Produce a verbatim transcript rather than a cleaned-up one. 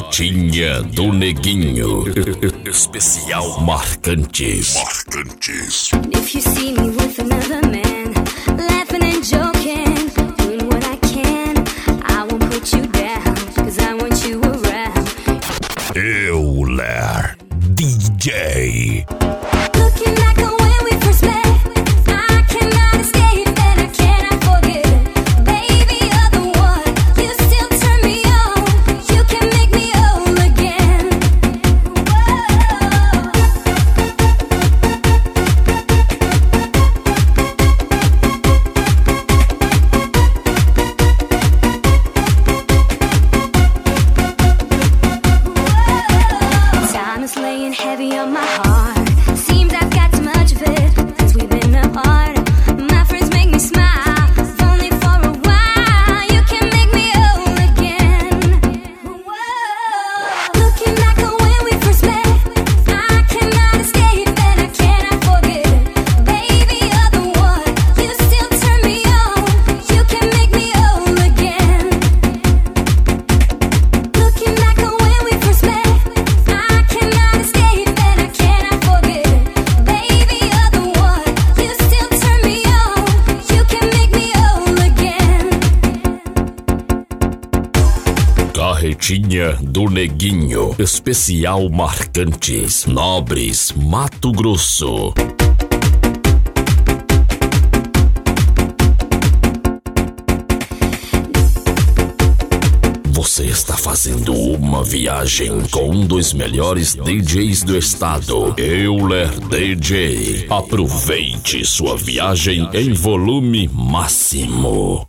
Carretinha do Neguinho. Especial Marcantes. Marcantes. If you see me with another man, laughing and joking, doing what I can, I won't put you down, cause I want you around. Euler D J. Looking back on when we first met, I cannot escape and I cannot forget. Baby, you're the one, you still turn me on, you can make me whole again. Whoa. Time is laying heavy on my heart. Seems I've got too much of it since we've been apart. My friends make me smile, only for a while. You can make me whole again. Whoa. Looking back on when we first met, I cannot escape and I cannot forget. Baby, you're the one, you still turn me on, you can make me whole again. Looking back on when we first met, I cannot escape and I cannot forget. Baby, you're the one, you still turn me on, you can make me whole again. Carretinha do Neguinho. Especial Marcantes. Nobres, Mato Grosso. Você está fazendo uma viagem com um dos melhores D Js do estado, Euler D J. Aproveite sua viagem em volume máximo.